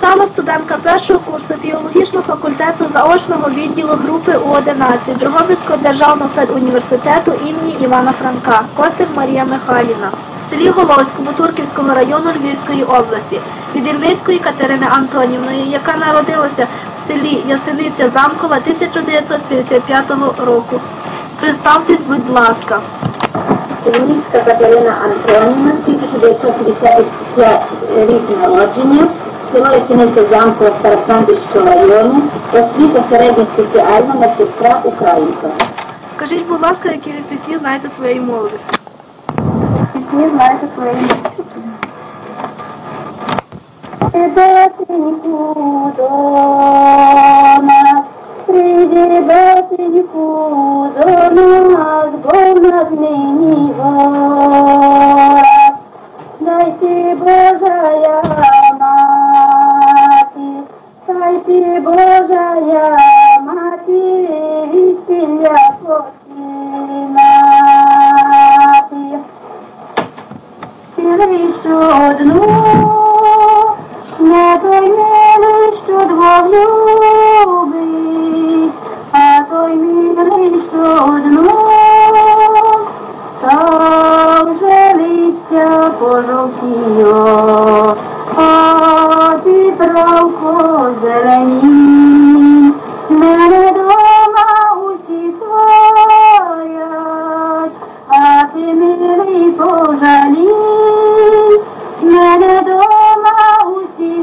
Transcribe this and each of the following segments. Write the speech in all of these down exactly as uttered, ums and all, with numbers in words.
стала студентка першого курсу філологічного факультету заочного відділу групи У одинадцять Дрогобицького державного педуніверситету імені Івана Франка, Костик Марія Михайлівна. В селі Головському Турківського району Львівської області від Ільницької Катерини Антонівної, яка народилася в селі Ясениця Замкова тисяча дев'ятсот п'ятдесят п'ятого року. Представтесь, будь ласка. Ільницька Катерина Антонівна, тисяча дев'ятсот п'ятдесят п'ятий рік народження, село Ясениця Замкова Старосамбірського району, освіта середня спеціальна, медсестра, українка. Скажіть, будь ласка, які ви пісні знаєте своєї молодості? Пісні знаєте своєї молодості. Батеньку до нас, прийди, батеньку до нас, бо в нас нині ворог. Дай ти, Божая мати, дай ти, Божая мати, весілля посінати. Сіли, що одну, не той милий, що двох любить, а той милий, що одну, та вже листя пожовтіло, а вітравко зелені. Мене дома усі творять, а ти, милий, пожалій. Мене дома усі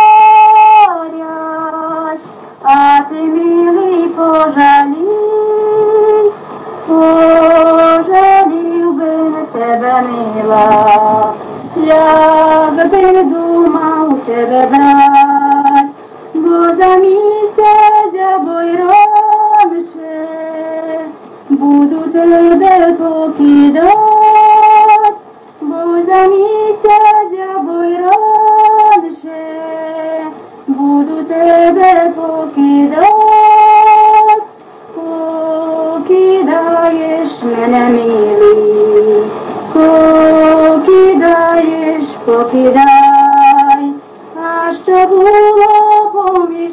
творять, а ти, милий, пожалій. Пожалів би на тебе, мила, як би думав тебе брать, бо за місяць або й раніше буду тебе покидать, бо за місяць або й раніше буду тебе покидать. Покидаєш мене, милий, покидаєш, покидай, а що було поміж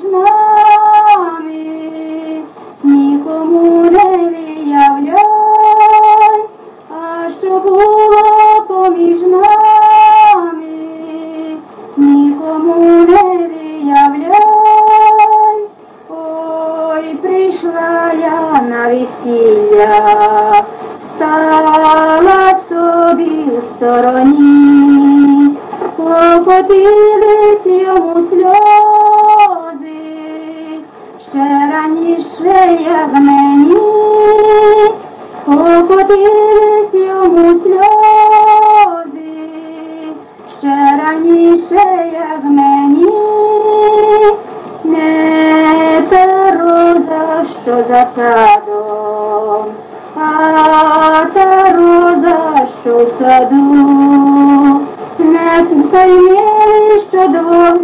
нами, нікому не виявляй, а що було поміж нами, нікому не виявляй. Ой, прийшла я на весілля, стала собі в стороні, покотились йому сльози, ще раніше, як мені, покотились йому сльози, ще раніше, як мені. Не та роза, що за садом, а та роза, що в саду. Не той милий, що двох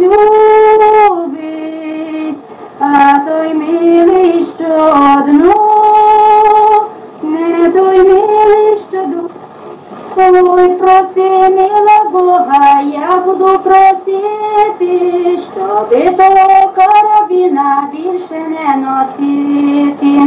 любить, а той милий, що одну. Не той милий, що двох. Ой, проси, мила Бога, я буду просити, щоби того карабіна більше не носити.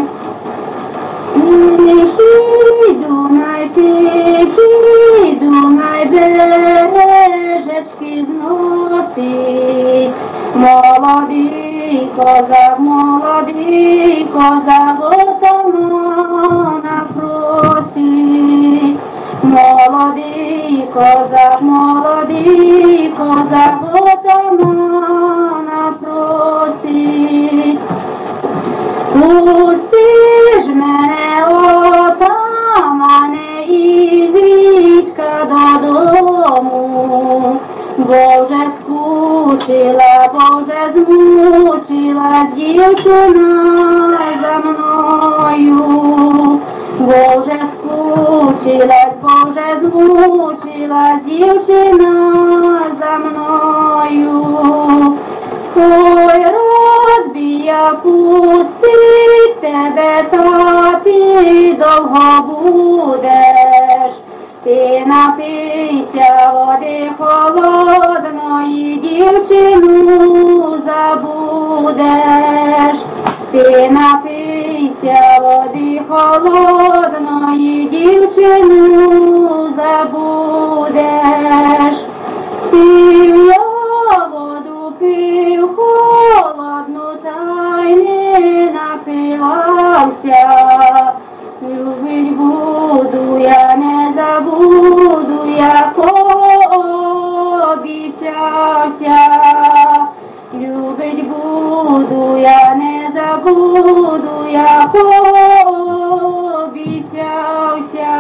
Тихий Дунай, тихий Дунай, бережечки зносить. Молодий козак, молодий козак, отамана просить. Молодий козак, молодий козак, отамана просить. Пусти ж мене, отамане, із війська додому, бо вже скучила, бо вже змучила дівчина за мною, бо вже скучилась, бо вже змучила дівчина за мною. Ой, розбія пустить тебе, та ти довго будеш, ти напийся води холодної, дівчину будеш, ти напийся води холодної, дівчину забудеш. Пив я воду, пив холодну, та й не напивався. Любить буду я, не забуду, як обіцявся. Любить буду я, не забуду, як обіцявся.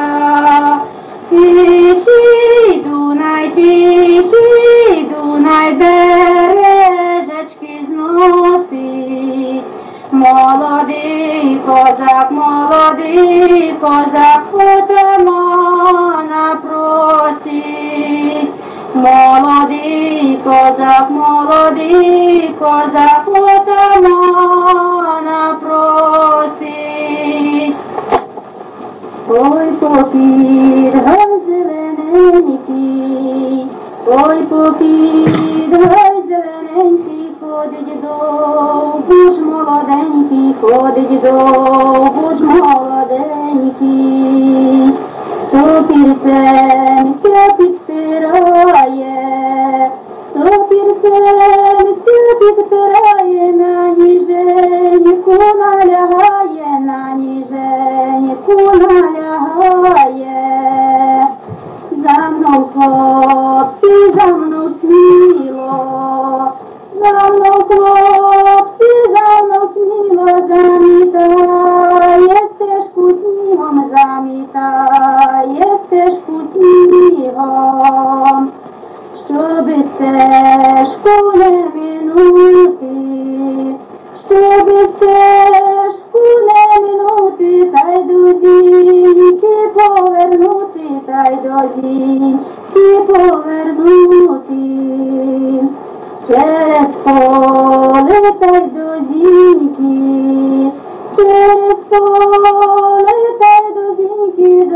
Тихий Дунай, тихий Дунай, бережечки зносить. Молодий козак, молодий козак, отамана просить. Молодий козак, молодий козак, отамана просить. Ой, попід гай зелененький, ой, попід гай зелененький, ходить довбу ж молоденький, ходить довбу ж молоденький. То пірсенця підпирає, то пірсенця підпирає, на ніженьку налягає, на ніженьку налягає. За мною хлопці, за мною сміло, за мною хлопці, за мною сміло, замітає стежку снігом, замітає стежку снігом. Щоби стежку не минути, щоби стежку не минути, та й до зіньки повернути, та й до зіньки повернути. Через поле та й до зіньки, через поле та й до зіньки, до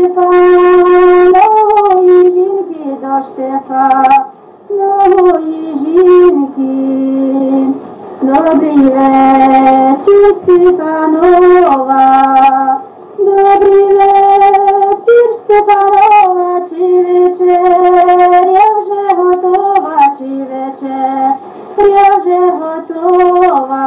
Штефанової жінки, до Штефанової жінки. Добрий вечір, Степанова, добрий вечір, Степанова, чи вечеря вже готова, чи вечеря вже готова.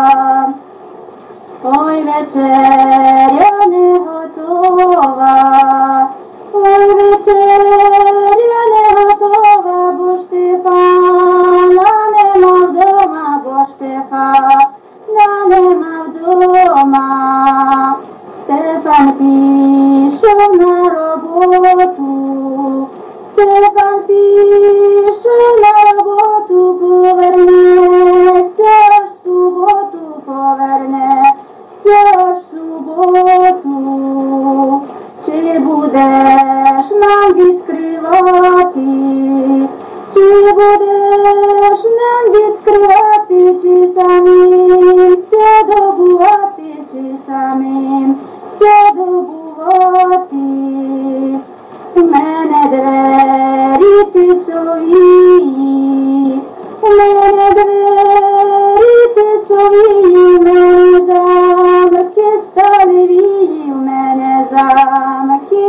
Ой, вечеря не готова, ой, вечеря не готова, бо Штефана нема вдома, бо Штефана нема вдома. Стефан пішов на роботу, Стефан пішов на роботу, повернеться аж в суботу, повернеться аж в суботу. Чи будеш нам відкривати, чи будеш нам відкривати, чи самим це добувати, чи самим це добувати. У мене двері тисові, у мене двері тисові, у мене замки сталеві, у мене замки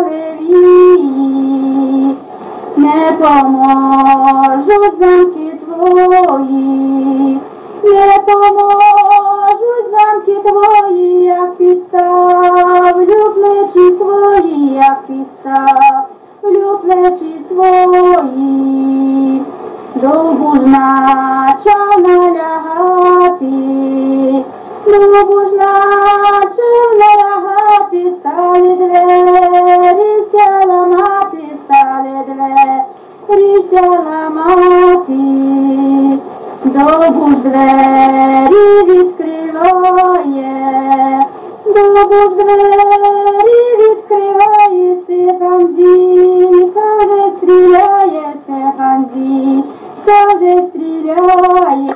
сталеві. Не поможуть замки твої, не поможуть замки твої, як підставлю плечі свої, як підставлю плечі свої. Довбу ж начав налягати, довбу ж начав налягати, стали двері ся ламати, стали двері ся ламати. Довбу ж двері відкриває, довбу ж двері відкриває, Стефан Зінька вже стріляє, Стефан Зінька вже стріляє.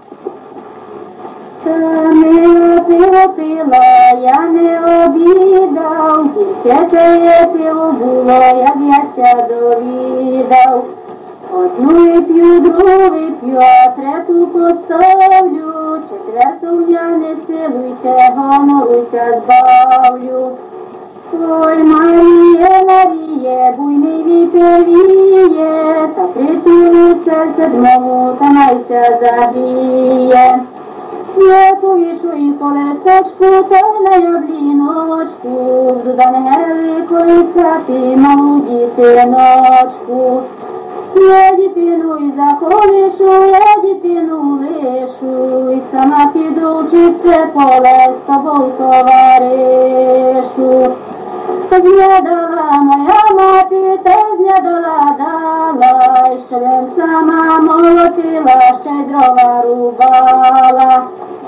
Та не пила, я не обідав, дитяче пиво було, як я ся довідав. Одну вип'ю, другу вип'ю, а третю четверту поставлю, четверту я не силуйте, гоноруйся збавлю. Ой, Маріє, Маріє, буйний вітер віє, та притулу серце дмову, та найся забіє. Святуєш і колесочку, та на ябліночку, вдуд ангели колесати малу дітиночку. Я дитину і заколишу, я дитину лишу, і сама піду чисте поле з тобою товаришу. Знядала моя мати, та знядала дала, щоб сама молотила, ще й дрова рубала.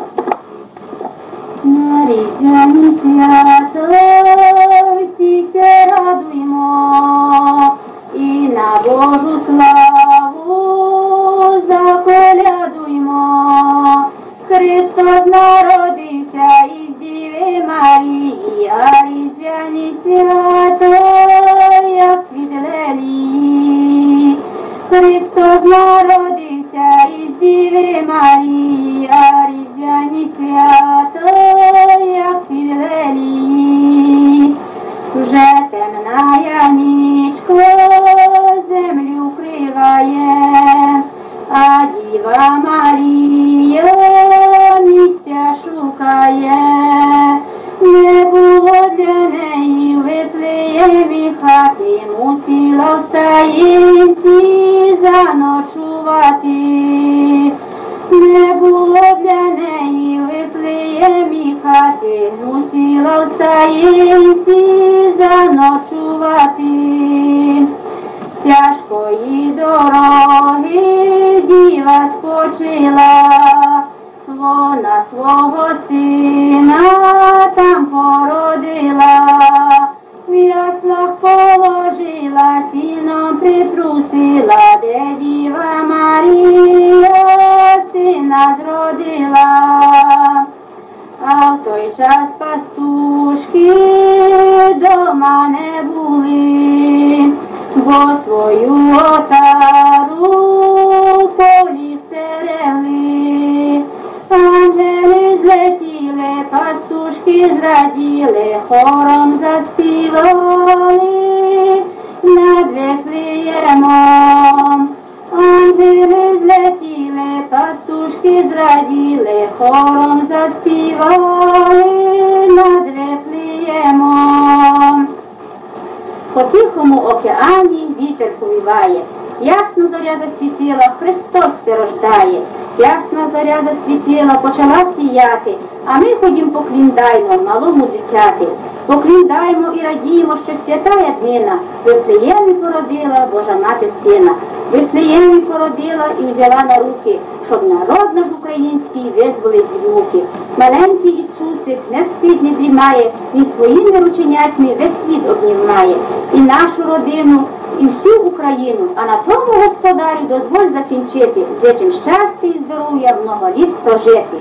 На різдвяні свято всі се радуймо, і на Божу славу заколядуймо. Христос народився із Діви Марії, а різдвяні свято, як світ лелії. Христос народився із Діви Марії, а різдвяні свято, як світ лелії. Вже темная нічко землю вкриває, а Діва Марія місця шукає. Не було для неї в Вифлеємі хати, мусила в таїнці заночувати. Не було для неї в Вифлеємі хати, мусила в таїнці заночувати. Тяжкої дороги діва спочила, вона свого сина там породила, в яслах положила, сіном притрусила, де Діва Марія сина зродила. А в той час пастушки дома не були, бо свою отару полі стерегли. Ангели злетіли, пастушки зраділи, хором заспівали над Вифлеємом. Ангели злетіли, пастушки зраділи, хором заспівали над Вифлеємом. По тихому океані вітер повіває, ясна зоря засвітила, Христос се рождає. Ясна зоря засвітила, почала сіяти, а ми ходім покліндаймо малому дитяти. Покліндаймо і радіємо, що святая днина в Вифлеємі породила Божа мати сина. В Вифлеємі породила і взяла на руки, щоб народ наш український визволив з муки. Маленький Ісусик не спить, не дрімає, він своїми рученятьми весь світ обнімає. І нашу родину, і всю Україну, а на тому господарю дозволь закінчити, зичим щастя і здоров'я много літ прожити.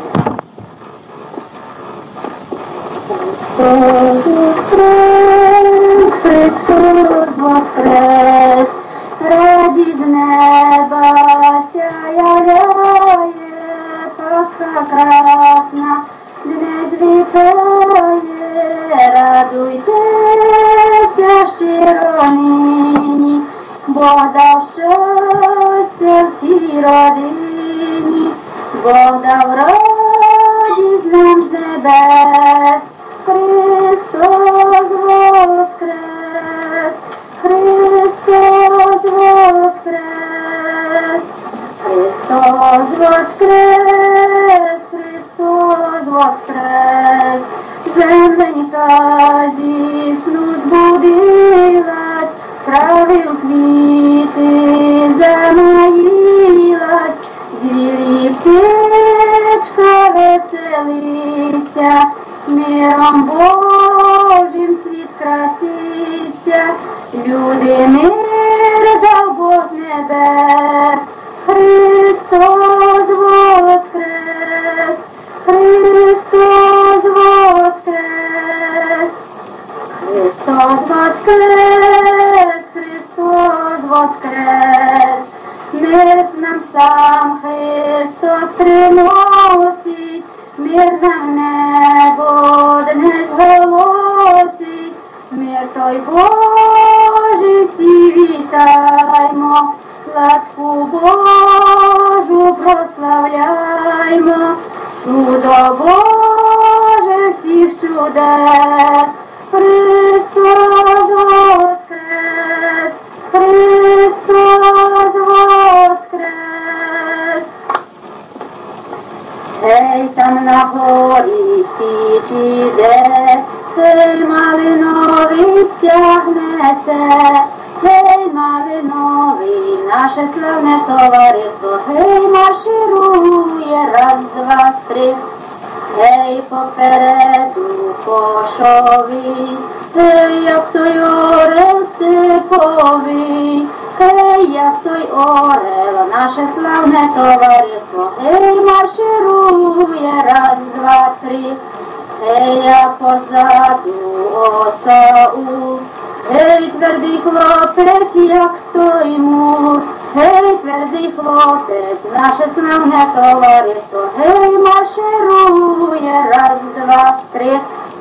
Христос, Христос воскрес, радість з неба сяяє, Пасха красна, днесь вітає, радуйтеся щиро нині, Бог дав щастя всій родині, Бог дав радість нам з небес. Христос воскрес, Христос воскрес, Христос воскрес, Христос воскрес. Земленька зі сну збудилась, трави у квіти замаїлась, звірі птичка веселиться, миром Божим світ краситься, люди мир дав Бог небес. Христос воскрес. Гей, там на горі січі йде, гей, малиновий стягнеться, гей, малиновий, наше славне товариство, гей, марширує, раз, два, три. Гей, попереду кошовий, гей, як той орел степовий, гей, як той орел, наше славне товариство, гей, марширує, раз, два, три. Гей, а позаду Осаул, гей, твердий хлопець, як той мур, гей, твердий хлопець, наше славне товариство, гей, марширує, раз, два, три.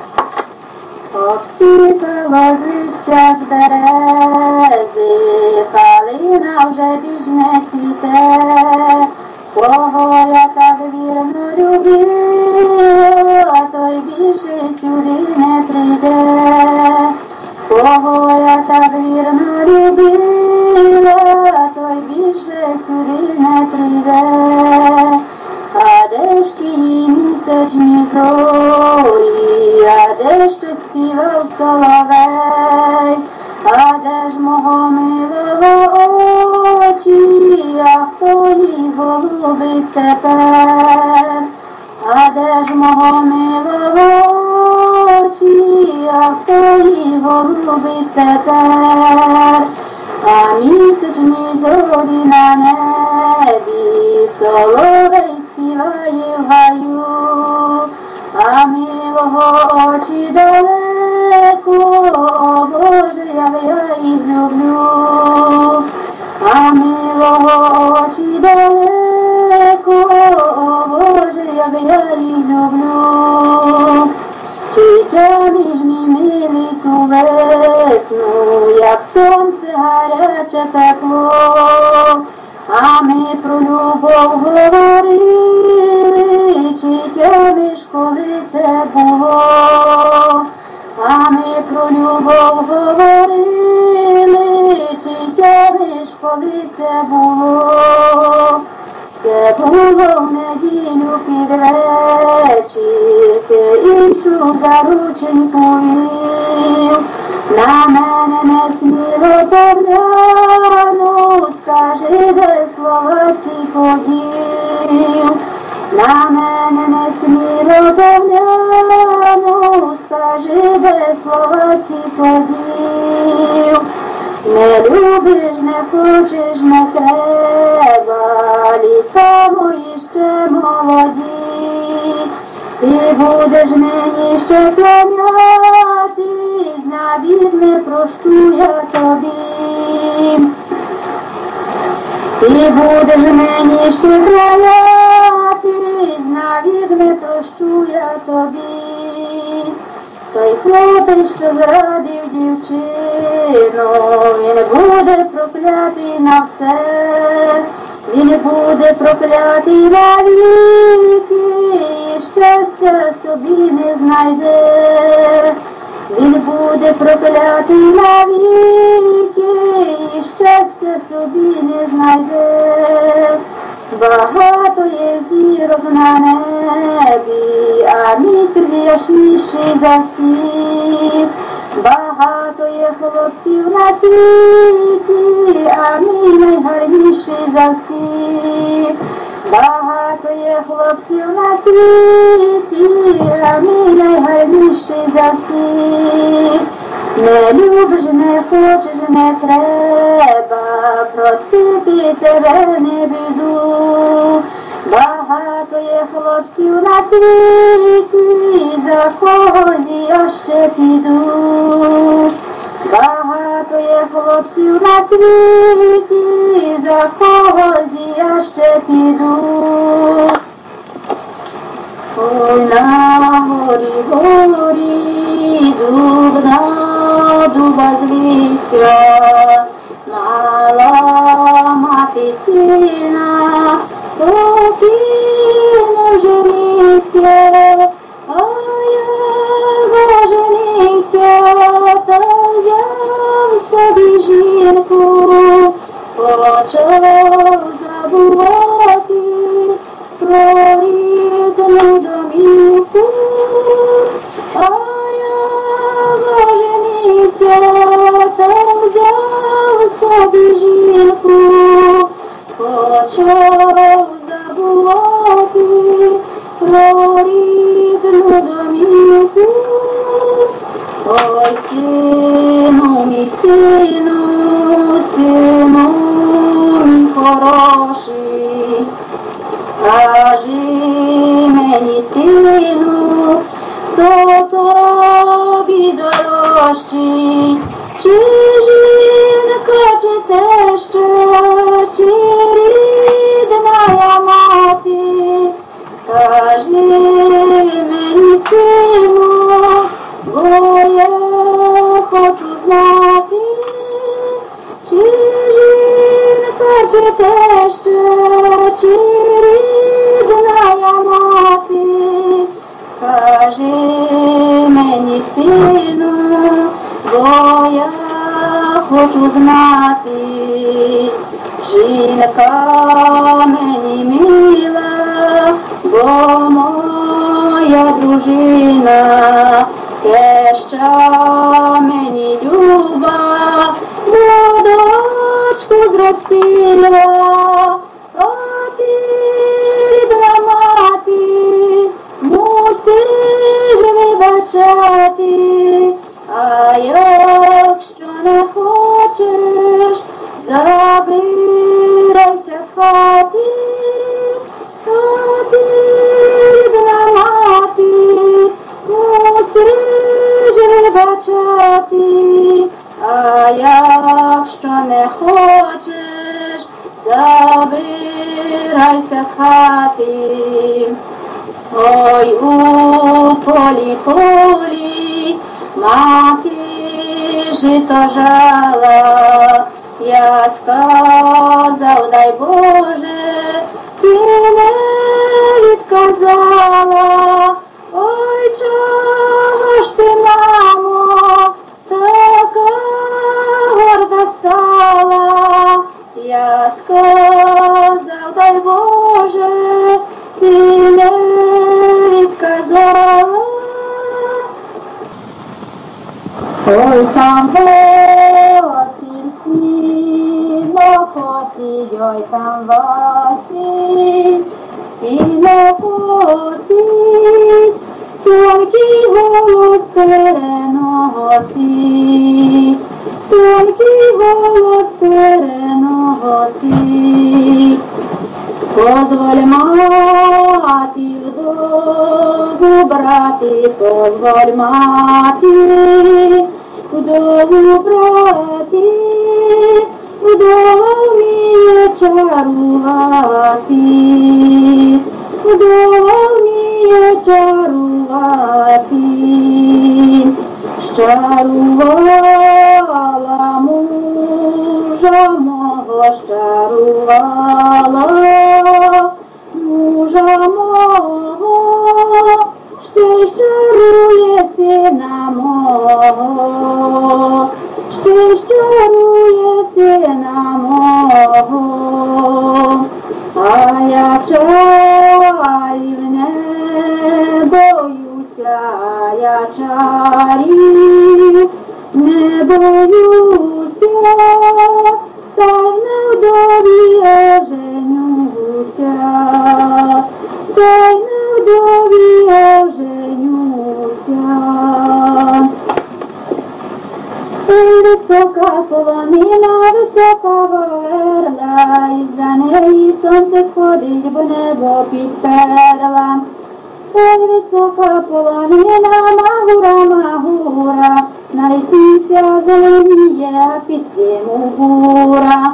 Обсипало листя з берези, калина вже більш не цвіте, кого я так вірно любила, той більше сюди не прийде. Кого я так вірно любила, той більше сюди не прийде. А де ж тії місячні зорі, а де ж тут співав соловей, а де ж мого милого очі, а хто їх голубить тепер, а де ж мого милого очі, а хто їх голубить тепер, а місячні зорі на небі, соловей співає в гаю, а милого очі далеко, о Боже, як я їх люблю, а милого очі далеко, о Боже, як я їх люблю. Чи тямиш мій милий ту весну, як сонце гаряче тепло, а ми про любов говорили, чи тямиш, коли це було, а ми про любов говорили, чи тямиш, коли це було. Це було в неділю під вечір, ти іншу зарученьку вів, на мене не сміло погляну, скажи, де слова ці подів. На мене не сміло погляну, скажи, де слова ці подів. Не любиш, не хочеш, не треба, літа мої ще молоді. Ти будеш мені ще кланятись, навік не прощу я тобі. Ти будеш мені ще кланятись, навік не прощу я тобі. Той хлопець, що зрадив дівчину, він буде проклятий на все, він буде проклятий навіки, і щастя собі не знайде. Він буде проклятий навіки, і щастя собі не знайде. Багато є зірок на небі, а місяць ясніший за всіх. Багато є хлопців на світі, а мій найгарніший за всіх. Багато є хлопців на світі, а мій найгарніший за всіх. Не любиш, не хочеш, не треба, просити тебе не біду. Багато є хлопців на світі, за когось я ще піду. Багато є хлопців на світі, за когось я ще піду. Ой, на горі, горі, дуб на дуба звівся, мала мати сина, покине жениться, а я женився, та взяв собі жінку, почав забувати. знати, жінка мені мила, бо моя дружина, теща мені люба, бо дочку зростила, а ти, рідна мати, мусиш вибачати, а якщо не хочеш, забирайся з хати, а ти, рідна мати, мусиш вибачати, а якщо не хочеш, забирайся з хати. Ой, у полі, полі, мати жито жала, я сказав, дай Боже, ти не відказала. Ой, чого ж ти, мамо, така горда стала, я сказав, дай Боже, ти не відказала. Ой, там Василь сіно котить, ой, там Василь сіно котить, тільки голос переносить, тільки голос переносить. Позволь мати вдову брати, позволь мати вдову брати, вдова вміє чарувати, вдова вміє чарувати, щарувала мужа мого, щарувала мужа мого, ще щарує сина мого, ще щарує сина мого, а я чарів не боюся, я чарів не боюся, та й не вдові женюся, та й не вдові женюся. Ой, висока полонина, висока говерла, і за неї сонце сходить, бо небо підперла. Ой, висока полонина, магура, магура, найсніся зеленіє, під цим бура.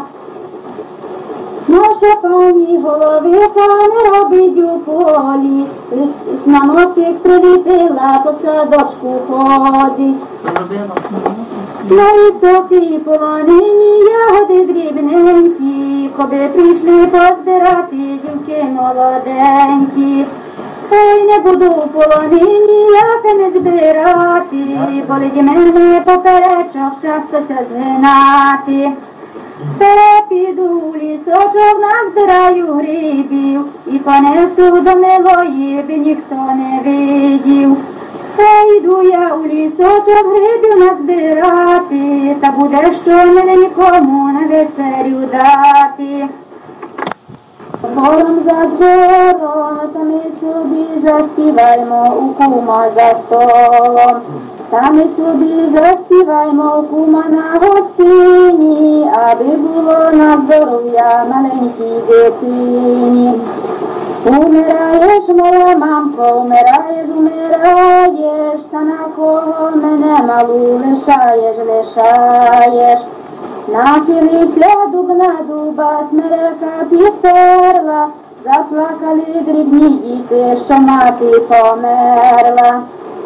Наша пані головика не робить у полі, на носик приліпила, по садочку ходить. На високій полонині ягоди дрібненькі, коби прийшли позбирати дівки молоденькі. Ой, не буду в полонині, як не збирати, болить мене поперечок, частося згинати. Та піду в лісочок, назбираю грибів, і понесу до милої, би ніхто не видів. Та йду я у лісочок грибів назбирати, та буде що мене нікому на вечерю дати. Бором за двором, та ми собі заспіваймо у кума за столом. Та ми собі заспіваймо у кума на гостині, аби було на здоров'я маленькій дитині. Умираєш, моя мамко, умираєш, умираєш, та на кого мене малу лишаєш, лишаєш. Нахилився дуб на дуба, смерека підперла, заплакали дрібні діти, що мати померла.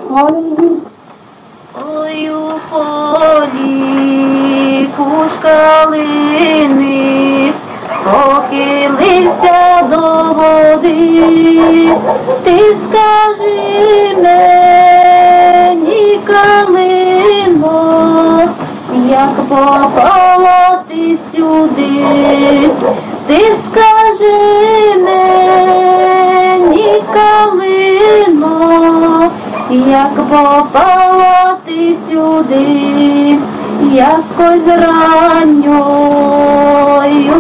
Ой, у полі кущ калини похилився до води. Ти скажи мені, калино, як як попала ти сюди, ти скажи мені, калино, як попала ти сюди, якось ранньою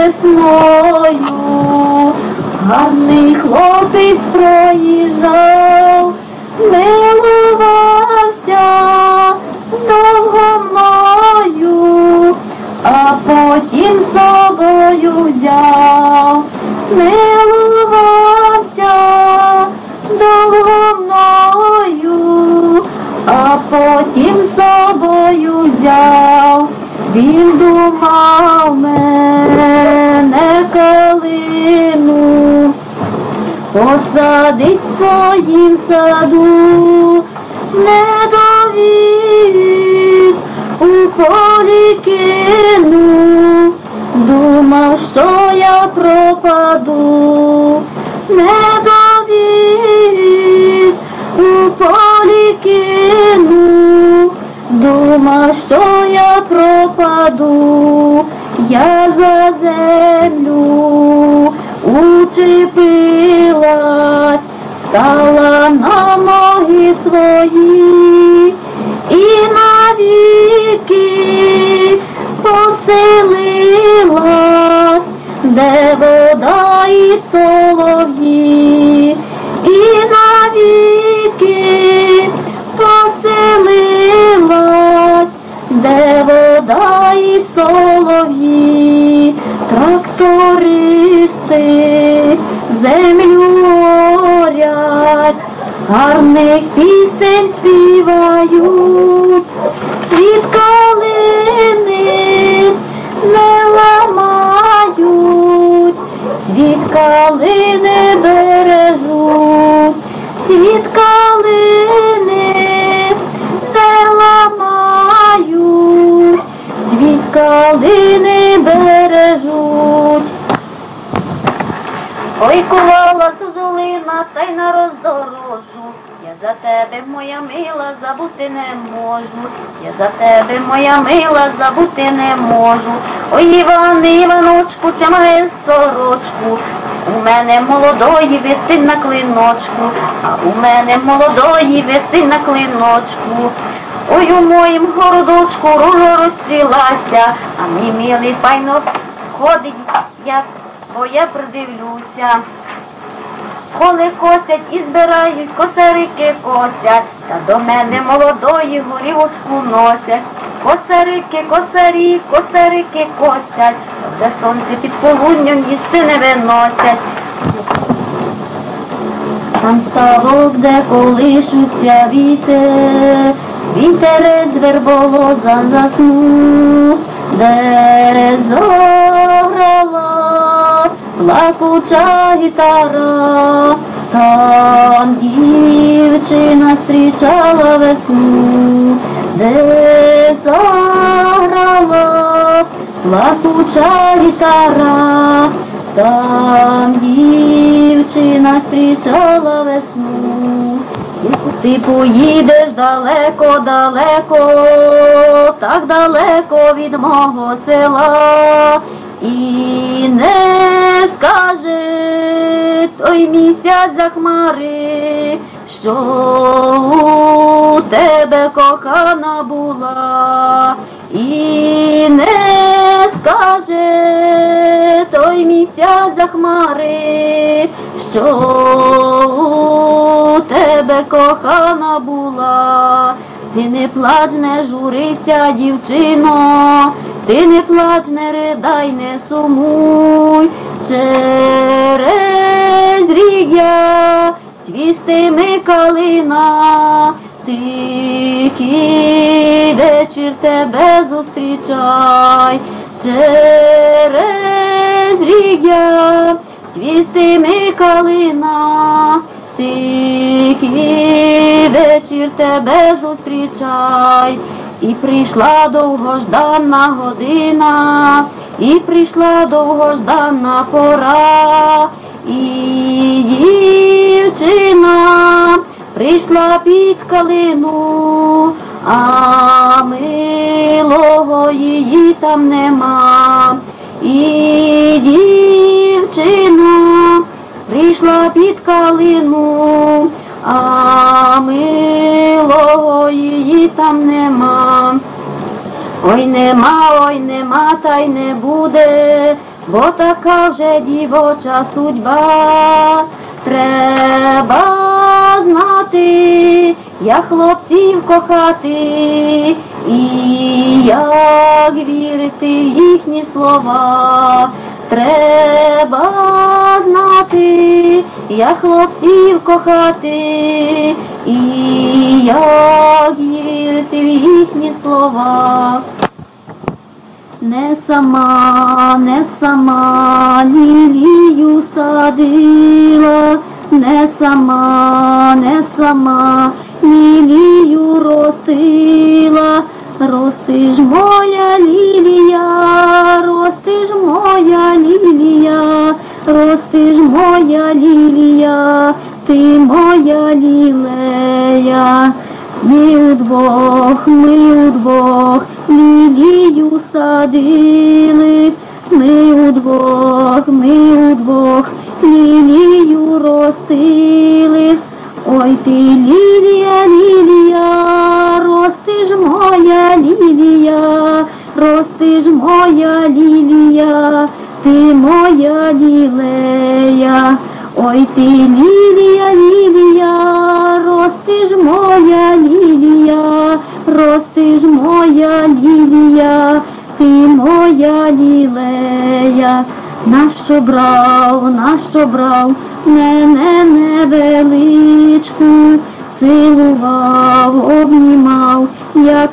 весною, гарний хлопець проїжджав, милувався довго мною, а потім з собою взяв, милувався довго мною, а потім з собою взяв. Він думав мене, калину, посадить в своїм саду, не довіз, у полі кину, думав, що я пропаду, не довіз, у полі кину, думав, що я пропаду, я за землю учепилась, стала на ноги свої і навіки поселилась, де вода і солов'ї, і навіки поселилась, де вода і солов'ї. Трактористи землю орять, гарних пісень співають, від калини не ламають, від калини бережуть, від калини не ламають, від калини бережуть. Ой, кувала зозулина, та й на роздорожу, я за тебе, моя мила, забути не можу, я за тебе, моя мила, забути не можу. Ой, Іване, Іваночку, чамає сорочку, у мене молодої висить на клиночку, а у мене молодої висить на клиночку. Ой, у моїм городочку ружа розцвілася, а мій милий файно ходить, як бо я придивлюся. Коли косять і збирають, косарики косять, та до мене молодої горілочку носять. Косарики, косарі, косарики косять, вже сонце під полуднем їсти не виносять. Там ставок, де колишуться вітер, вітер з верболоза заснув, де заграла плакуча гітара, там дівчина зустрічала весну, де заграла плакуча гітара, там дівчина зустрічала весну. Ти поїдеш далеко-далеко, так далеко від мого села, і не скаже той місяць за хмари, що у тебе кохана була, і не скаже той місяць за хмари, що у тебе кохана була. Ти не плач, не журися, дівчино, ти не плач, не ридай, не сумуй, через рік я цвістиме калина, тихий вечір тебе зустрічай, через рік я цвістиме калина, тихий вечір тебе зустрічай. І прийшла довгожданна година, і прийшла довгожданна пора, і дівчина прийшла під калину, а милого її там нема. І дівчина прийшла під калину, а милого її там нема. Ой нема, ой нема, та й не буде, бо така вже дівоча судьба. Треба знати, як хлопців кохати, і як вірити в їхні слова. Треба знати, як хлопців кохати, і як вірити в їхні слова. Не сама, не сама лілію садила, не сама, не сама лілію ростила. Рости ж моя лілія, рости ж моя лілія, рости ж моя лілія, ти моя лілея. Ми удвох, ми удвох лілію садили, ми удвох, ми удвох лілію ростили. Ой ти лілія, лілія, рости ж моя лілія, рости ж моя лілія, ти моя лілея. Ой ти лілія, лілія, рости ж моя лілія, рости ж моя лілія, ти моя лілея. Нащо брав, нащо брав мене невеличку, цілував, обнімав, як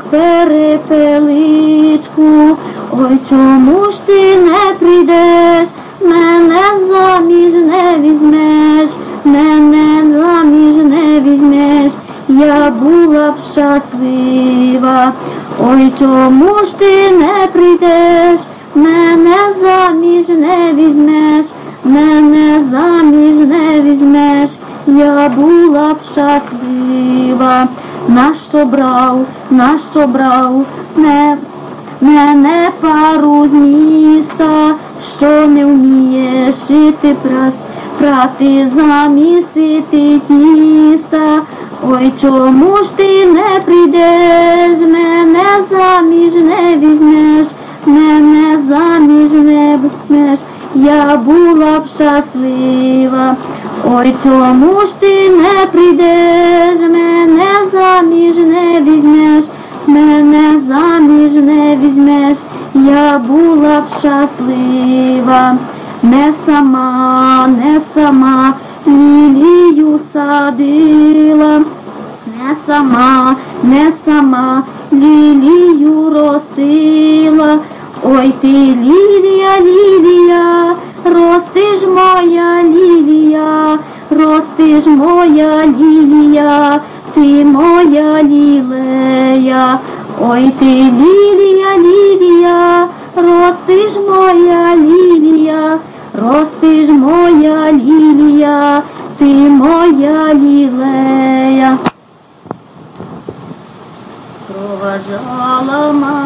перепеличку. Ой, чому ж ти не прийдеш, мене заміж не візьмеш, мене заміж не візьмеш, я була б щаслива. Ой, чому ж ти не прийдеш, мене заміж не візьмеш, мене заміж не візьмеш, я була б щаслива. Нащо брав, нащо брав не, мене пару з міста, що не вміє шити, прас, прати, замісити тіста. Ой, чому ж ти не прийдеш, мене заміж не візьмеш, мене заміж не візьмеш, я була б щаслива. Ой, чому ж ти не прийдеш, мене заміж не візьмеш, мене заміж не візьмеш, я була б щаслива. Не сама, не сама лілію садила, не сама, не сама лілію ростила. Ой ти лілія, лілія, рости ж моя лілія, рости ж моя лілія, ти моя лілея. Ой ти лілія, лілія, рости ж моя лілія, рости ж моя лілія, ти моя лілея. Проважала